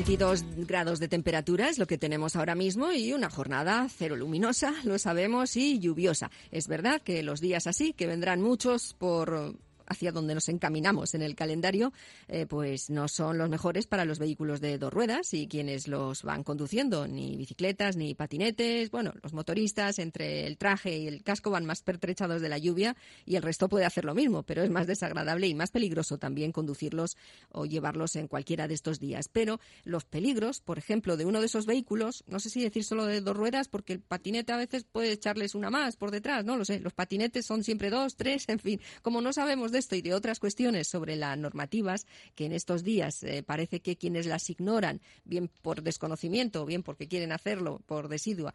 22 grados de temperatura es lo que tenemos ahora mismo y una jornada cero luminosa, lo sabemos, y lluviosa. Es verdad que los días así, que vendrán muchos por hacia donde nos encaminamos en el calendario, pues no son los mejores para los vehículos de dos ruedas y quienes los van conduciendo, ni bicicletas, ni patinetes. Bueno, los motoristas entre el traje y el casco van más pertrechados de la lluvia y el resto puede hacer lo mismo, pero es más desagradable y más peligroso también conducirlos o llevarlos en cualquiera de estos días. Pero los peligros, por ejemplo, de uno de esos vehículos, no sé si decir solo de dos ruedas, porque el patinete a veces puede echarles una más por detrás, no lo sé. Los patinetes son siempre dos, tres, en fin. Como no sabemos de esto y de otras cuestiones sobre las normativas, que en estos días parece que quienes las ignoran, bien por desconocimiento o bien porque quieren hacerlo por desidia,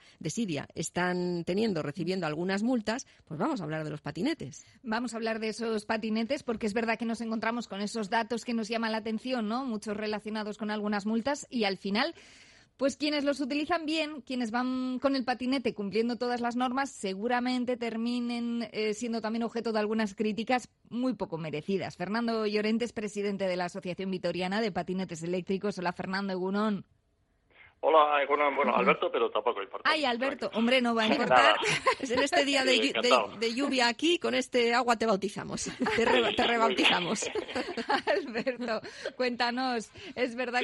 están recibiendo algunas multas, pues vamos a hablar de los patinetes. Vamos a hablar de esos patinetes porque es verdad que nos encontramos con esos datos que nos llaman la atención, ¿no? Muchos relacionados con algunas multas y al final, pues quienes los utilizan bien, quienes van con el patinete cumpliendo todas las normas, seguramente terminen siendo también objeto de algunas críticas muy poco merecidas. Fernando Llorente es presidente de la Asociación Vitoriana de Patinetes Eléctricos. Hola, Fernando, egunon. Hola, Egunon. Bueno, Alberto, pero tampoco importa. Ay, Alberto, hombre, no va a importar. En este día de lluvia aquí, con este agua te bautizamos, te rebautizamos. Alberto, cuéntanos, es verdad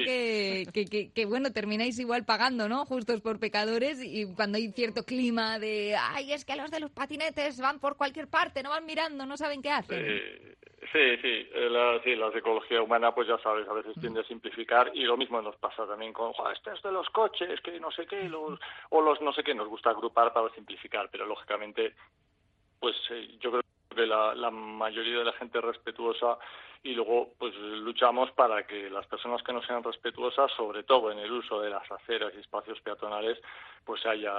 que bueno, termináis igual pagando, ¿no? Justos por pecadores, y cuando hay cierto clima de, ay, es que los de los patinetes van por cualquier parte, no van mirando, no saben qué hacen. Sí, la psicología humana, pues ya sabes, a veces tiende a simplificar, y lo mismo nos pasa también con, este es de los coches, que no sé qué, los no sé qué, nos gusta agrupar para simplificar, pero lógicamente, pues yo creo que la mayoría de la gente es respetuosa, y luego pues luchamos para que las personas que no sean respetuosas, sobre todo en el uso de las aceras y espacios peatonales, pues haya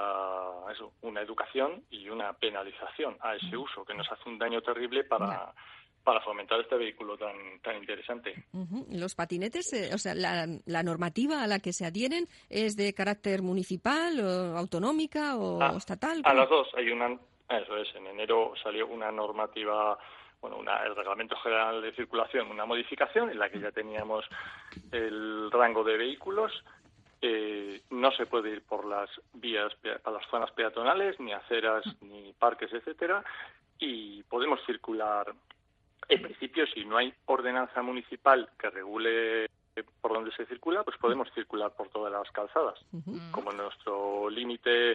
una educación y una penalización a ese uso, que nos hace un daño terrible para fomentar este vehículo tan interesante. Uh-huh. Los patinetes, o sea, la normativa a la que se adhieren es de carácter municipal, o autonómica o estatal. A las dos hay eso es, en enero salió una normativa, el Reglamento General de Circulación, una modificación en la que ya teníamos el rango de vehículos. No se puede ir por las vías, para las zonas peatonales, ni aceras, ni parques, etcétera, y podemos circular. En principio, si no hay ordenanza municipal que regule por dónde se circula, pues podemos circular por todas las calzadas. Uh-huh. Como nuestro límite,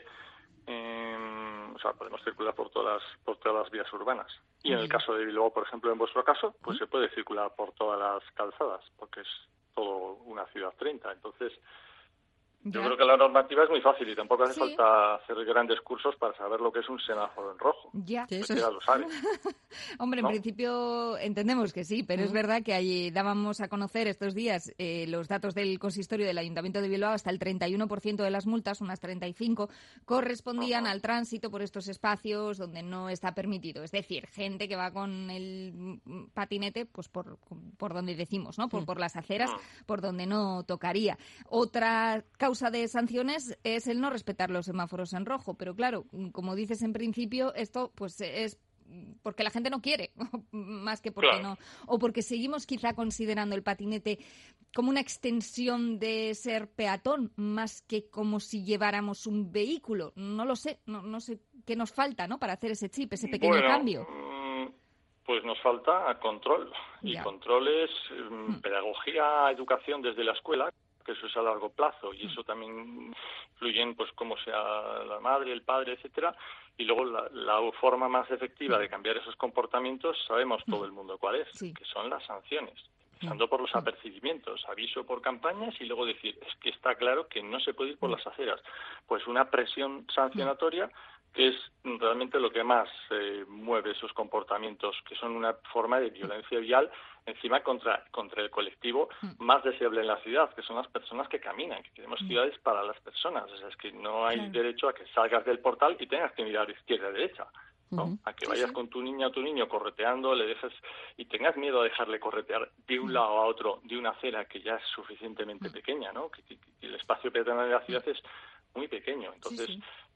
podemos circular por todas las vías urbanas. Y en el caso de Bilbao, por ejemplo, en vuestro caso, pues se puede circular por todas las calzadas, porque es todo una ciudad 30. Entonces, yo creo que la normativa es muy fácil y tampoco hace falta hacer grandes cursos para saber lo que es un semáforo en rojo. Ya lo sabe. Hombre, ¿no? En principio entendemos que sí, pero es verdad que allí dábamos a conocer estos días los datos del consistorio del Ayuntamiento de Bilbao. Hasta el 31% de las multas, unas 35, correspondían al tránsito por estos espacios donde no está permitido. Es decir, gente que va con el patinete pues por donde decimos, ¿no? Por las aceras, por donde no tocaría. Otra causa de sanciones es el no respetar los semáforos en rojo, pero claro, como dices, en principio esto pues es porque la gente no quiere, más que porque no, o porque seguimos quizá considerando el patinete como una extensión de ser peatón, más que como si lleváramos un vehículo. No lo sé, no sé qué nos falta, ¿no?, para hacer ese chip, ese pequeño cambio. Pues nos falta control, y control es pedagogía, educación desde la escuela, que eso es a largo plazo, y eso también influye en pues cómo sea la madre, el padre, etcétera. Y luego la forma más efectiva de cambiar esos comportamientos, sabemos todo el mundo cuál es, que son las sanciones. Empezando por los apercibimientos, aviso por campañas, y luego decir, es que está claro que no se puede ir por las aceras. Pues una presión sancionatoria, que es realmente lo que más mueve esos comportamientos, que son una forma de violencia vial, encima contra el colectivo más deseable en la ciudad, que son las personas que caminan, que queremos ciudades para las personas. O sea, es que no hay derecho a que salgas del portal y tengas que mirar izquierda y derecha, ¿no? A que vayas con tu niña o tu niño correteando, le dejes y tengas miedo a dejarle corretear de un lado a otro de una acera que ya es suficientemente pequeña, ¿no? Que el espacio peatonal de la ciudad es muy pequeño. Entonces,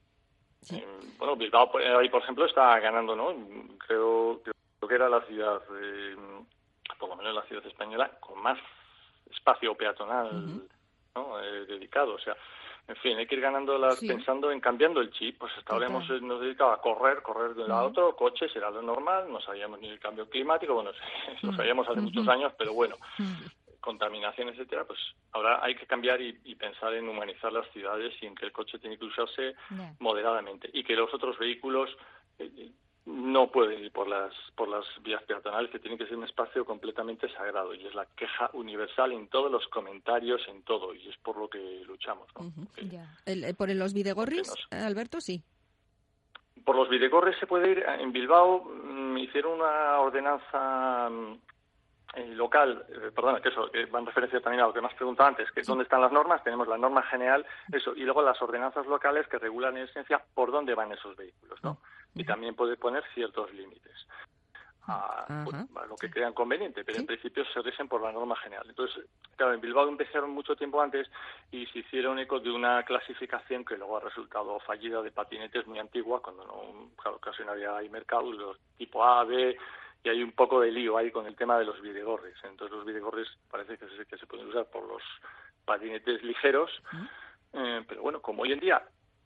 Bilbao ahí, por ejemplo, está ganando, ¿no? Creo que era la ciudad, por lo menos la ciudad española, con más espacio peatonal ¿no? Dedicado, o sea, en fin, hay que ir ganando pensando en cambiando el chip. Pues hasta ahora nos dedicado a correr de un lado a otro, coches era lo normal, no sabíamos ni el cambio climático, bueno, lo sabíamos hace muchos años, pero bueno, contaminación, etcétera, pues ahora hay que cambiar y pensar en humanizar las ciudades y en que el coche tiene que usarse moderadamente y que los otros vehículos no pueden ir por las vías peatonales, que tiene que ser un espacio completamente sagrado, y es la queja universal en todos los comentarios, en todo, y es por lo que luchamos, ¿no? ¿Por los bidegorris, Alberto? Sí. Por los bidegorris se puede ir. En Bilbao hicieron una ordenanza local, que va en referencia también a lo que me has preguntado antes, que dónde están las normas. Tenemos la norma general, eso, y luego las ordenanzas locales que regulan en esencia por dónde van esos vehículos, ¿no? Y también puede poner ciertos límites a lo que crean conveniente, pero en principio se rigen por la norma general. Entonces, claro, en Bilbao empezaron mucho tiempo antes y se hicieron eco de una clasificación que luego ha resultado fallida, de patinetes muy antigua, cuando casi no había mercados, los tipo A, B, y hay un poco de lío ahí con el tema de los bidegorris. Entonces los bidegorris parece que se pueden usar por los patinetes ligeros, pero bueno, como hoy en día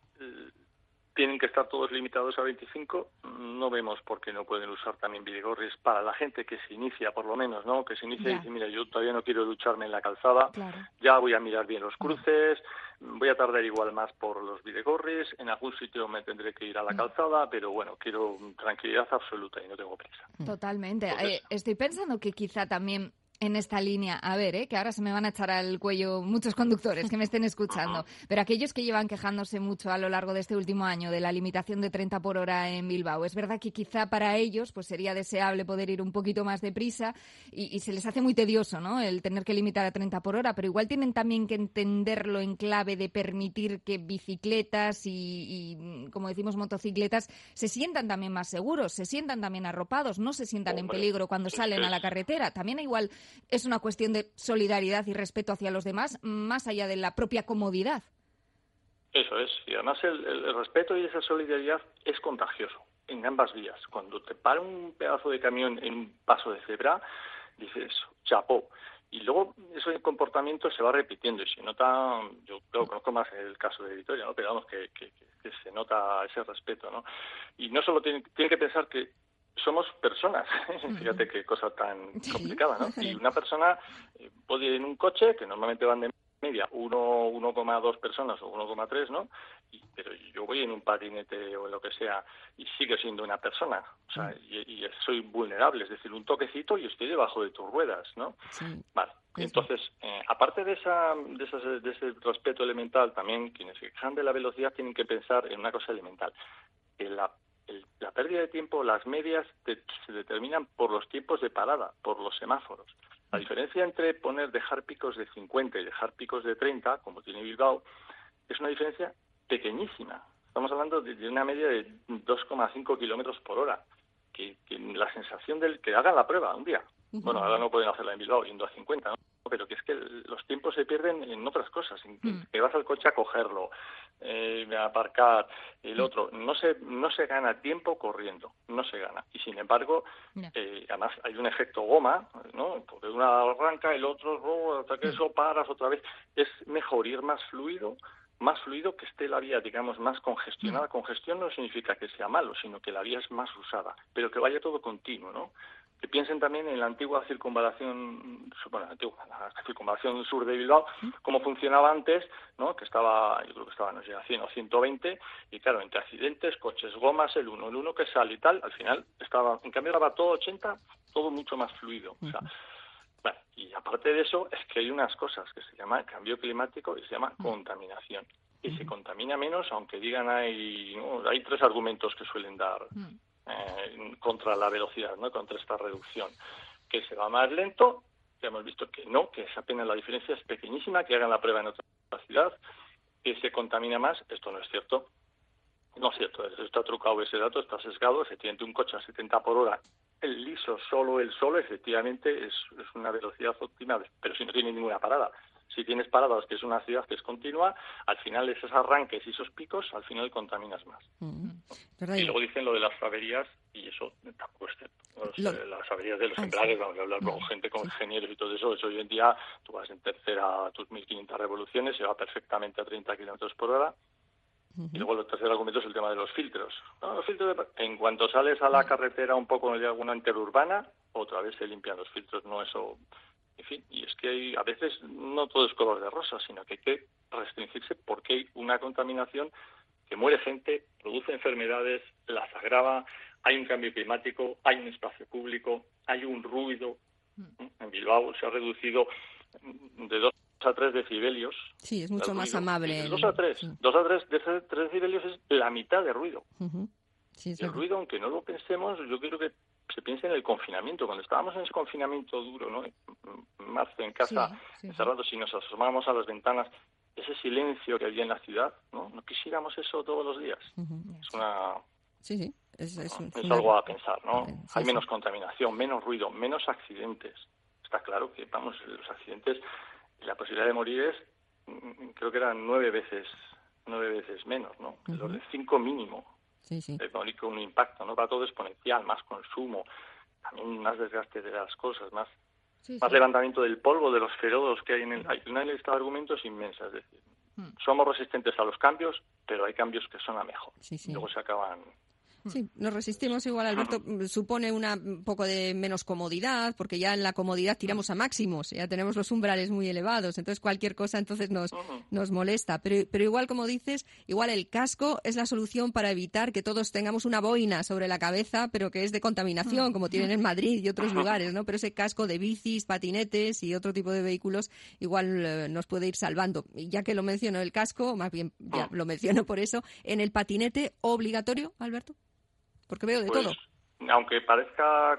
tienen que estar todos limitados a 25, no vemos por qué no pueden usar también bidegorris para la gente que se inicia, por lo menos, ¿no? Que se inicia y dice, mira, yo todavía no quiero ducharme en la calzada, ya voy a mirar bien los cruces, voy a tardar igual más por los bidegorris, en algún sitio me tendré que ir a la calzada, pero bueno, quiero tranquilidad absoluta y no tengo prisa. Totalmente. Estoy pensando que quizá también en esta línea, a ver, que ahora se me van a echar al cuello muchos conductores que me estén escuchando, pero aquellos que llevan quejándose mucho a lo largo de este último año de la limitación de 30 por hora en Bilbao, es verdad que quizá para ellos pues sería deseable poder ir un poquito más deprisa y se les hace muy tedioso, ¿no?, el tener que limitar a 30 por hora, pero igual tienen también que entenderlo en clave de permitir que bicicletas y como decimos, motocicletas se sientan también más seguros, se sientan también arropados, no se sientan en peligro cuando salen a la carretera. También igual es una cuestión de solidaridad y respeto hacia los demás, más allá de la propia comodidad. Eso es, y además el respeto y esa solidaridad es contagioso en ambas vías. Cuando te para un pedazo de camión en un paso de cebra, dices, chapó. Y luego ese comportamiento se va repitiendo y se nota, yo conozco más el caso de Vitoria, ¿no?, pero vamos, que se nota ese respeto, ¿no? Y no solo tiene que pensar que somos personas, fíjate qué cosa tan complicada, ¿no? Y una persona puede ir en un coche, que normalmente van de media 1,2 personas o 1,3, ¿no? Pero yo voy en un patinete o en lo que sea y sigo siendo una persona, o sea, y soy vulnerable, es decir, un toquecito y estoy debajo de tus ruedas, ¿no? Vale. Entonces, aparte de ese respeto elemental, también quienes se quejan de la velocidad tienen que pensar en una cosa elemental. La pérdida de tiempo, las medias se determinan por los tiempos de parada, por los semáforos. La diferencia entre dejar picos de 50 y dejar picos de 30, como tiene Bilbao, es una diferencia pequeñísima. Estamos hablando de una media de 2,5 kilómetros por hora. Que la sensación del que hagan la prueba un día. Bueno, ahora no pueden hacerla en Bilbao yendo a 50, ¿no? Pero que es que los tiempos se pierden en otras cosas, que vas al coche a cogerlo, a aparcar, el otro. No se gana tiempo corriendo, no se gana. Y sin embargo, además hay un efecto goma, ¿no? Porque una arranca, el otro, hasta que eso paras otra vez. Es mejor ir más fluido que esté la vía, digamos, más congestionada. Congestión no significa que sea malo, sino que la vía es más usada, pero que vaya todo continuo, ¿no? Que piensen también en la antigua circunvalación, la circunvalación sur de Bilbao, cómo funcionaba antes, ¿no? Que yo creo que estaba, no sé, a 100 o 120, y claro, entre accidentes, coches, gomas, el uno que sale y tal, al final en cambio estaba todo 80, todo mucho más fluido, o sea, bueno, y aparte de eso, es que hay unas cosas que se llama cambio climático y se llama contaminación. Y se contamina menos, aunque digan hay 3 argumentos que suelen dar contra la velocidad, ¿no? Contra esta reducción. Que se va más lento, ya hemos visto que no, que es apenas la diferencia es pequeñísima, que hagan la prueba en otra ciudad, que se contamina más. Esto no es cierto. No es cierto, está trucado ese dato, está sesgado. Efectivamente, un coche a 70 por hora, el solo, efectivamente, es una velocidad óptima, pero si no tiene ninguna parada. Si tienes paradas, que es una ciudad que es continua, al final esos arranques y esos picos, al final contaminas más. Y luego dicen lo de las averías, y eso tampoco es cierto. las averías de los embragues, vamos a hablar con gente, con ingenieros y todo eso. Eso hoy en día tú vas en tercera a tus 1.500 revoluciones, se va perfectamente a 30 kilómetros por hora. Y luego el tercer argumento es el tema de los filtros. Los filtros en cuanto sales a la carretera un poco de alguna interurbana, otra vez se limpian los filtros, no eso. En fin, y es que a veces no todo es color de rosa, sino que hay que restringirse porque hay una contaminación que muere gente, produce enfermedades, las agrava, hay un cambio climático, hay un espacio público, hay un ruido. En Bilbao se ha reducido de 2 a 3 decibelios. Sí, es mucho más amable. De 2 a 3. 2 a 3 decibelios es la mitad de ruido. Sí, el ruido, aunque no lo pensemos, yo creo que se piensa en el confinamiento. Cuando estábamos en ese confinamiento duro, ¿no? En marzo, en casa, encerrados, y nos asomábamos a las ventanas, ese silencio que había en la ciudad, ¿no? No quisiéramos eso todos los días. Es una... Sí. Es algo a pensar, ¿no? Hay menos contaminación, menos ruido, menos accidentes. Está claro que, los accidentes, la posibilidad de morir es, creo que eran 9 veces menos, ¿no? Los de 5 mínimo. De morir con un impacto, ¿no? Va todo exponencial, más consumo, también más desgaste de las cosas, más levantamiento del polvo, de los ferodos que hay en el... Hay una lista de argumentos inmensa, es decir, somos resistentes a los cambios, pero hay cambios que son a mejor. Luego se acaban... Sí, nos resistimos igual, Alberto. Supone un poco de menos comodidad, porque ya en la comodidad tiramos a máximos, ya tenemos los umbrales muy elevados, entonces cualquier cosa entonces nos molesta. Pero igual, como dices, igual el casco es la solución para evitar que todos tengamos una boina sobre la cabeza, pero que es de contaminación, como tienen en Madrid y otros lugares, ¿no? Pero ese casco de bicis, patinetes y otro tipo de vehículos igual nos puede ir salvando. Y ya que lo menciono el casco, más bien ya lo menciono por eso, en el patinete, ¿obligatorio, Alberto? Porque veo de todo. Aunque parezca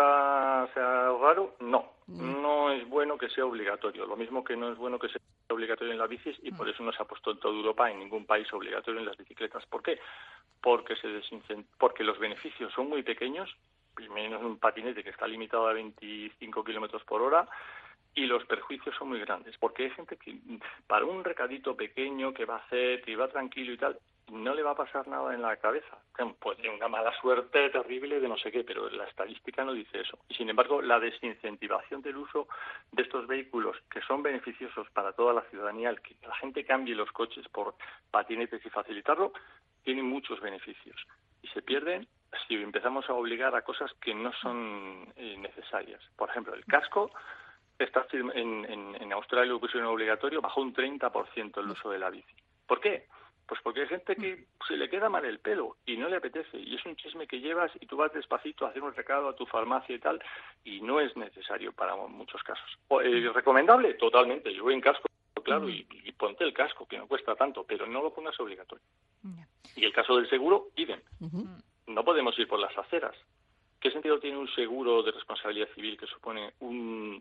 sea raro, no es bueno que sea obligatorio. Lo mismo que no es bueno que sea obligatorio en las bicis, y por eso no se ha puesto en toda Europa, en ningún país, obligatorio en las bicicletas. ¿Por qué? Porque los beneficios son muy pequeños, primero en un patinete que está limitado a 25 kilómetros por hora, y los perjuicios son muy grandes, porque hay gente que para un recadito pequeño que va a hacer, que va tranquilo y tal, no le va a pasar nada en la cabeza. Puede tener una mala suerte terrible de no sé qué, pero la estadística no dice eso. Y sin embargo, la desincentivación del uso de estos vehículos, que son beneficiosos para toda la ciudadanía, el que la gente cambie los coches por patinetes y facilitarlo, tiene muchos beneficios. Y se pierden si empezamos a obligar a cosas que no son necesarias. Por ejemplo, el casco. En Australia lo pusieron obligatorio, bajó un 30% el uso de la bici. ¿Por qué? Pues porque hay gente que se le queda mal el pelo y no le apetece, y es un chisme que llevas y tú vas despacito a hacer un recado a tu farmacia y tal, y no es necesario para muchos casos. ¿Recomendable? Totalmente. Yo voy en casco, claro, y ponte el casco, que no cuesta tanto, pero no lo pongas obligatorio. Y el caso del seguro, idem. No podemos ir por las aceras. ¿Qué sentido tiene un seguro de responsabilidad civil que supone un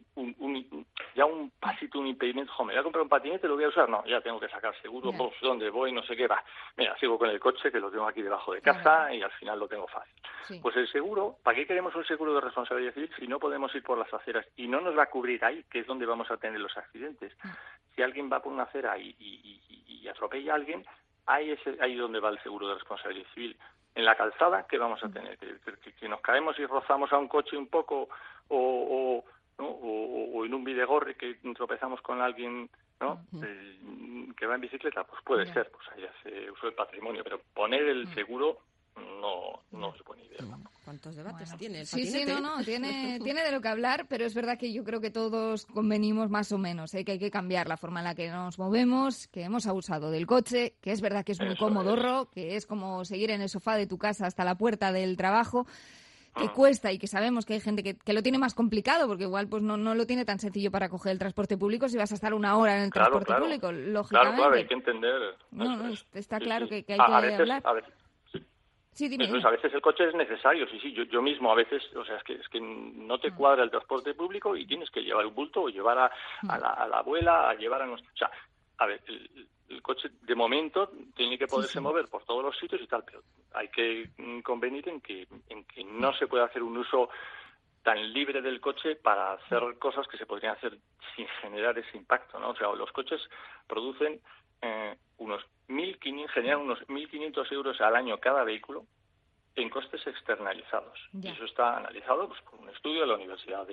pasito, un impedimento? Me voy a comprar un patinete, lo voy a usar. No, ya tengo que sacar seguro, ¿dónde voy? No sé qué va. Mira, sigo con el coche, que lo tengo aquí debajo de casa, y al final lo tengo fácil. Pues el seguro, ¿para qué queremos un seguro de responsabilidad civil si no podemos ir por las aceras? Y no nos va a cubrir ahí, que es donde vamos a tener los accidentes. Si alguien va por una acera y atropella a alguien, ahí es donde va el seguro de responsabilidad civil. En la calzada, ¿qué vamos a tener? Que nos caemos y rozamos a un coche un poco, o en un bidegorri que tropezamos con alguien, ¿no? Que va en bicicleta, pues puede ser, pues ahí hace uso del patrimonio, pero poner el seguro no es buena idea. ¿Cuántos debates tiene el patinete? Tiene de lo que hablar, pero es verdad que yo creo que todos convenimos más o menos, que hay que cambiar la forma en la que nos movemos, que hemos abusado del coche, que es verdad que es muy cómodo, que es como seguir en el sofá de tu casa hasta la puerta del trabajo, que cuesta, y que sabemos que hay gente que lo tiene más complicado, porque igual pues no lo tiene tan sencillo para coger el transporte público si vas a estar una hora en el transporte público, lógicamente. Claro, hay que entender. Está claro que hay que hablar. Sí, dime. A veces el coche es necesario, sí. Yo mismo a veces, es que no te cuadra el transporte público y tienes que llevar un bulto o llevar a la abuela, a llevar a nosotros. O sea, a ver, el coche de momento tiene que poderse mover por todos los sitios y tal, pero hay que convenir en que no se puede hacer un uso tan libre del coche para hacer cosas que se podrían hacer sin generar ese impacto, ¿no? O sea, los coches producen generan unos 1.500 euros al año cada vehículo, en costes externalizados. Ya. Y eso está analizado pues, por un estudio de la Universidad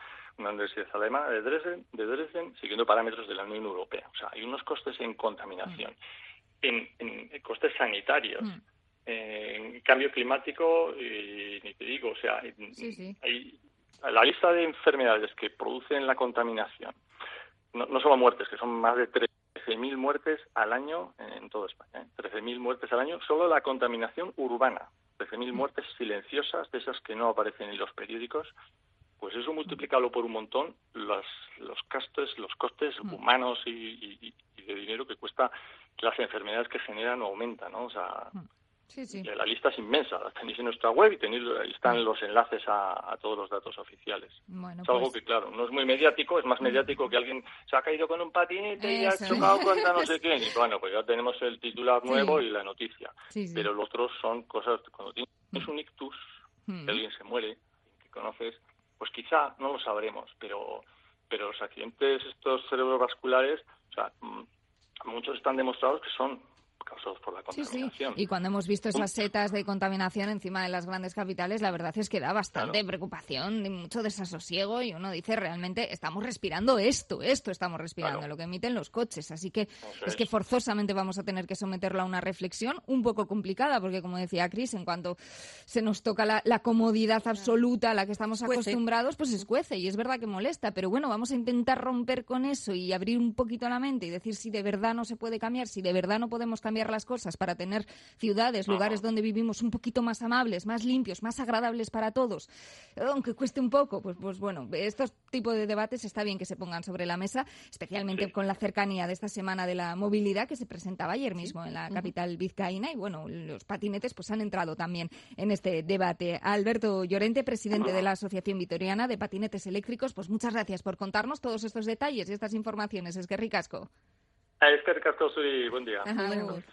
alemana de Dresden, siguiendo parámetros de la Unión Europea. O sea, hay unos costes en contaminación, en costes sanitarios, en cambio climático, ni te digo, o sea, hay la lista de enfermedades que producen la contaminación, no solo muertes, que son más de 13.000 muertes al año en toda España, 13.000 muertes al año, solo la contaminación urbana, 13.000 muertes silenciosas, de esas que no aparecen en los periódicos. Pues eso multiplicarlo por un montón, los costes humanos y de dinero que cuesta que las enfermedades que generan o aumentan, ¿no? O sea, la lista es inmensa, la tenéis en nuestra web y ahí están los enlaces a todos los datos oficiales. Bueno, es algo que, claro, no es muy mediático, es más mediático que alguien se ha caído con un patinete y ha chocado contra no sé quién. Y bueno, pues ya tenemos el titular nuevo y la noticia. Pero los otros son cosas, cuando tienes un ictus, que alguien se muere, que conoces, pues quizá no lo sabremos, pero los accidentes estos cerebrovasculares, o sea, muchos están demostrados que son causados por la contaminación. Y cuando hemos visto esas setas de contaminación encima de las grandes capitales, la verdad es que da bastante preocupación, mucho desasosiego, y uno dice, realmente estamos respirando esto estamos respirando, lo que emiten los coches. Así que es que forzosamente vamos a tener que someterlo a una reflexión un poco complicada, porque como decía Cris, en cuanto se nos toca la comodidad absoluta a la que estamos acostumbrados, pues escuece, y es verdad que molesta, pero bueno, vamos a intentar romper con eso y abrir un poquito la mente y decir si de verdad no se puede cambiar, si de verdad no podemos cambiar las cosas para tener ciudades, lugares donde vivimos un poquito más amables, más limpios, más agradables para todos, aunque cueste un poco, pues bueno, estos tipos de debates está bien que se pongan sobre la mesa, especialmente con la cercanía de esta semana de la movilidad que se presentaba ayer mismo en la capital vizcaína, y bueno, los patinetes pues han entrado también en este debate. Alberto Llorente, presidente de la Asociación Vitoriana de Patinetes Eléctricos, pues muchas gracias por contarnos todos estos detalles y estas informaciones. Eskerrik asko. Eskerrik asko, buen día. Ajá,